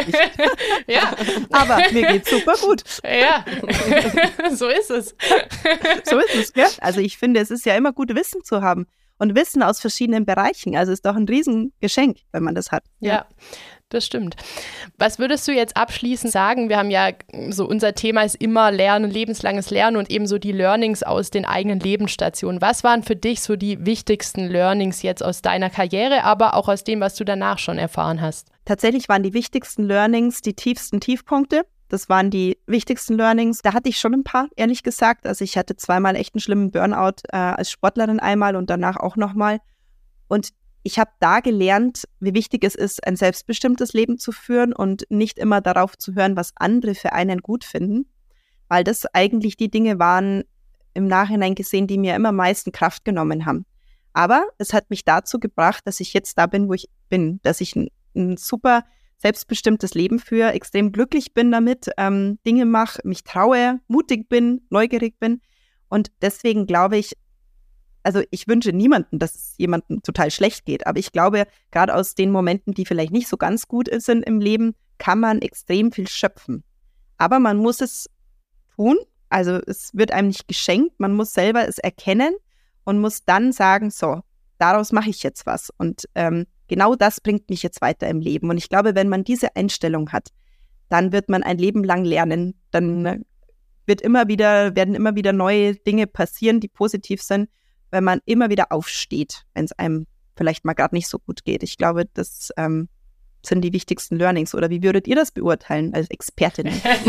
ja. Aber mir geht's super gut. Ja, so ist es. So ist es, gell? Also ich finde, es ist ja immer gut, Wissen zu haben. Und Wissen aus verschiedenen Bereichen. Also ist doch ein Riesengeschenk, wenn man das hat. Ja. ja. Das stimmt. Was würdest du jetzt abschließend sagen? Wir haben ja so, unser Thema ist immer Lernen, lebenslanges Lernen und eben so die Learnings aus den eigenen Lebensstationen. Was waren für dich so die wichtigsten Learnings jetzt aus deiner Karriere, aber auch aus dem, was du danach schon erfahren hast? Tatsächlich waren die wichtigsten Learnings die tiefsten Tiefpunkte. Das waren die wichtigsten Learnings. Da hatte ich schon ein paar, ehrlich gesagt. Also ich hatte zweimal echt einen schlimmen Burnout äh, als Sportlerin einmal und danach auch nochmal. Und ich habe da gelernt, wie wichtig es ist, ein selbstbestimmtes Leben zu führen und nicht immer darauf zu hören, was andere für einen gut finden, weil das eigentlich die Dinge waren, im Nachhinein gesehen, die mir immer am meisten Kraft genommen haben. Aber es hat mich dazu gebracht, dass ich jetzt da bin, wo ich bin, dass ich ein, ein super selbstbestimmtes Leben führe, extrem glücklich bin damit, ähm, Dinge mache, mich traue, mutig bin, neugierig bin. Und deswegen glaube ich, also ich wünsche niemandem, dass es jemandem total schlecht geht, aber ich glaube, gerade aus den Momenten, die vielleicht nicht so ganz gut sind im Leben, kann man extrem viel schöpfen. Aber man muss es tun, also es wird einem nicht geschenkt, man muss selber es erkennen und muss dann sagen, so, daraus mache ich jetzt was. Und ähm, genau das bringt mich jetzt weiter im Leben. Und ich glaube, wenn man diese Einstellung hat, dann wird man ein Leben lang lernen. Dann wird immer wieder, werden immer wieder neue Dinge passieren, die positiv sind, wenn man immer wieder aufsteht, wenn es einem vielleicht mal gerade nicht so gut geht. Ich glaube, das ähm, sind die wichtigsten Learnings. Oder wie würdet ihr das beurteilen als Expertin?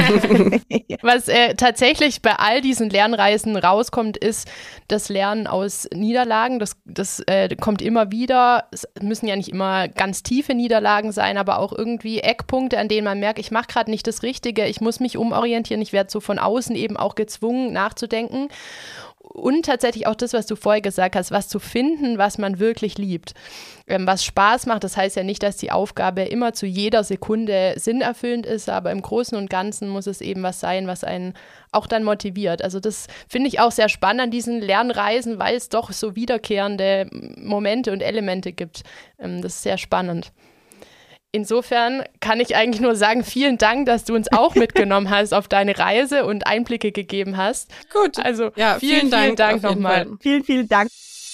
Was äh, tatsächlich bei all diesen Lernreisen rauskommt, ist das Lernen aus Niederlagen. Das, das äh, kommt immer wieder. Es müssen ja nicht immer ganz tiefe Niederlagen sein, aber auch irgendwie Eckpunkte, an denen man merkt, ich mache gerade nicht das Richtige, ich muss mich umorientieren, ich werde so von außen eben auch gezwungen nachzudenken. Und tatsächlich auch das, was du vorher gesagt hast, was zu finden, was man wirklich liebt, ähm, was Spaß macht. Das heißt ja nicht, dass die Aufgabe immer zu jeder Sekunde sinnerfüllend ist, aber im Großen und Ganzen muss es eben was sein, was einen auch dann motiviert. Also das finde ich auch sehr spannend an diesen Lernreisen, weil es doch so wiederkehrende Momente und Elemente gibt. Ähm, das ist sehr spannend. Insofern kann ich eigentlich nur sagen, vielen Dank, dass du uns auch mitgenommen hast auf deine Reise und Einblicke gegeben hast. Gut, also ja, vielen, vielen Dank, Dank nochmal. Vielen, vielen Dank.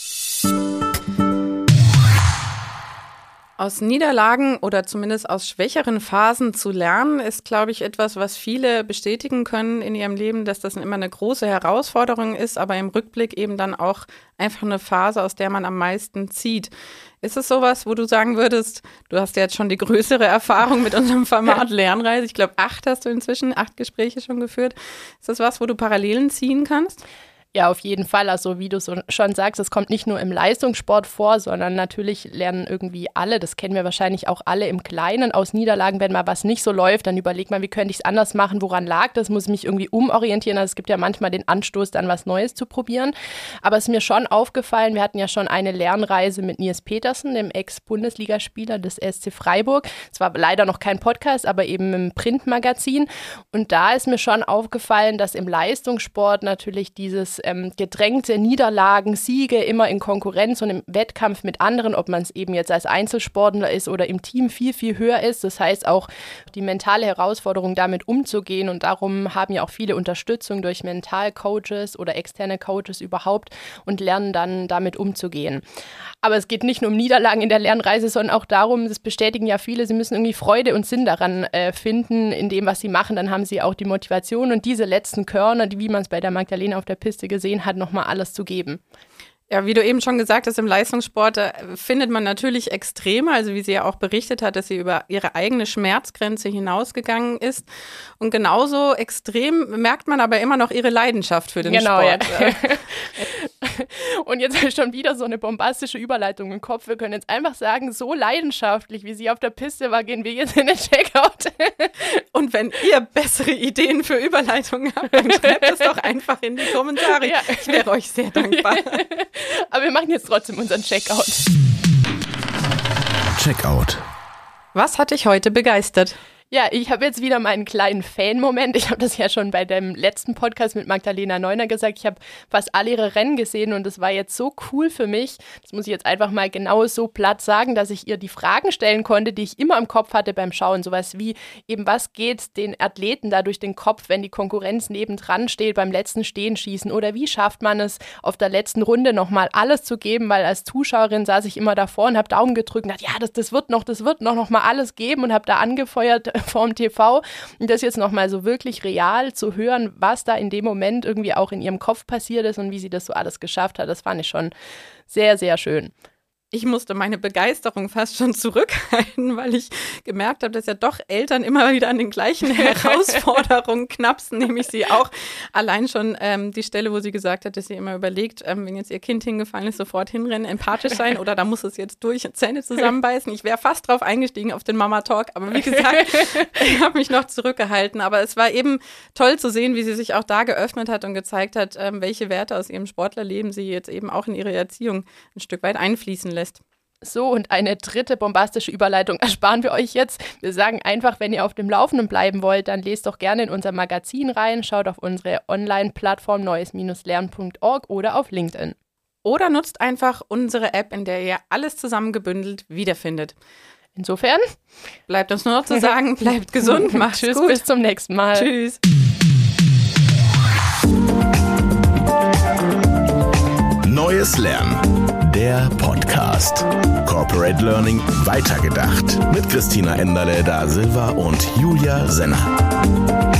Aus Niederlagen oder zumindest aus schwächeren Phasen zu lernen, ist, glaube ich, etwas, was viele bestätigen können in ihrem Leben, dass das immer eine große Herausforderung ist, aber im Rückblick eben dann auch einfach eine Phase, aus der man am meisten zieht. Ist es sowas, wo du sagen würdest, du hast ja jetzt schon die größere Erfahrung mit unserem Format Lernreise, ich glaube acht hast du inzwischen, acht Gespräche schon geführt. Ist das was, wo du Parallelen ziehen kannst? Ja, auf jeden Fall. Also wie du so schon sagst, es kommt nicht nur im Leistungssport vor, sondern natürlich lernen irgendwie alle, das kennen wir wahrscheinlich auch alle im Kleinen aus Niederlagen, wenn mal was nicht so läuft, dann überlegt man, wie könnte ich es anders machen, woran lag das, muss ich mich irgendwie umorientieren. Also es gibt ja manchmal den Anstoß, dann was Neues zu probieren. Aber es ist mir schon aufgefallen, wir hatten ja schon eine Lernreise mit Nils Petersen, dem Ex-Bundesligaspieler des S C Freiburg. Es war leider noch kein Podcast, aber eben im Printmagazin. Und da ist mir schon aufgefallen, dass im Leistungssport natürlich dieses Ähm, gedrängte Niederlagen, Siege immer in Konkurrenz und im Wettkampf mit anderen, ob man es eben jetzt als Einzelsportler ist oder im Team viel, viel höher ist. Das heißt auch die mentale Herausforderung, damit umzugehen, und darum haben ja auch viele Unterstützung durch Mentalcoaches oder externe Coaches überhaupt und lernen dann damit umzugehen. Aber es geht nicht nur um Niederlagen in der Lernreise, sondern auch darum, das bestätigen ja viele, sie müssen irgendwie Freude und Sinn daran äh, finden, in dem, was sie machen. Dann haben sie auch die Motivation und diese letzten Körner, die, wie man es bei der Magdalena auf der Piste gesehen hat, nochmal alles zu geben. Ja, wie du eben schon gesagt hast, im Leistungssport äh, findet man natürlich Extreme, also wie sie ja auch berichtet hat, dass sie über ihre eigene Schmerzgrenze hinausgegangen ist. Und genauso extrem merkt man aber immer noch ihre Leidenschaft für den genau, Sport. Ja. Und jetzt habe ich schon wieder so eine bombastische Überleitung im Kopf. Wir können jetzt einfach sagen, so leidenschaftlich, wie sie auf der Piste war, gehen wir jetzt in den Checkout. Und wenn ihr bessere Ideen für Überleitungen habt, dann schreibt es doch einfach in die Kommentare. Ja. Ich wäre euch sehr dankbar. Aber wir machen jetzt trotzdem unseren Checkout. Checkout. Was hat dich heute begeistert? Ja, ich habe jetzt wieder meinen kleinen Fan-Moment. Ich habe das ja schon bei dem letzten Podcast mit Magdalena Neuner gesagt. Ich habe fast alle ihre Rennen gesehen und es war jetzt so cool für mich. Das muss ich jetzt einfach mal genau so platt sagen, dass ich ihr die Fragen stellen konnte, die ich immer im Kopf hatte beim Schauen. Sowas wie eben, was geht den Athleten da durch den Kopf, wenn die Konkurrenz nebendran steht beim letzten Stehenschießen? Oder wie schafft man es, auf der letzten Runde nochmal alles zu geben? Weil als Zuschauerin saß ich immer davor und habe Daumen gedrückt und dachte, ja, das, das wird noch, das wird noch, noch mal alles geben, und habe da angefeuert vorm T V, und das jetzt nochmal so wirklich real zu hören, was da in dem Moment irgendwie auch in ihrem Kopf passiert ist und wie sie das so alles geschafft hat, das fand ich schon sehr, sehr schön. Ich musste meine Begeisterung fast schon zurückhalten, weil ich gemerkt habe, dass ja doch Eltern immer wieder an den gleichen Herausforderungen knapsen, nämlich sie auch allein schon ähm, die Stelle, wo sie gesagt hat, dass sie immer überlegt, ähm, wenn jetzt ihr Kind hingefallen ist, sofort hinrennen, empathisch sein, oder da muss es jetzt durch, Zähne zusammenbeißen. Ich wäre fast drauf eingestiegen auf den Mama-Talk, aber wie gesagt, ich habe mich noch zurückgehalten. Aber es war eben toll zu sehen, wie sie sich auch da geöffnet hat und gezeigt hat, ähm, welche Werte aus ihrem Sportlerleben sie jetzt eben auch in ihre Erziehung ein Stück weit einfließen lässt. So, und eine dritte bombastische Überleitung ersparen wir euch jetzt. Wir sagen einfach, wenn ihr auf dem Laufenden bleiben wollt, dann lest doch gerne in unser Magazin rein, schaut auf unsere Online-Plattform neues lernen punkt org oder auf LinkedIn. Oder nutzt einfach unsere App, in der ihr alles zusammengebündelt wiederfindet. Insofern bleibt uns nur noch zu sagen, bleibt gesund, macht's Tschüss, gut. Bis zum nächsten Mal. Tschüss. Neues Lernen. Der Podcast. Corporate Learning weitergedacht. Mit Christina Enderle da Silva und Julia Senner.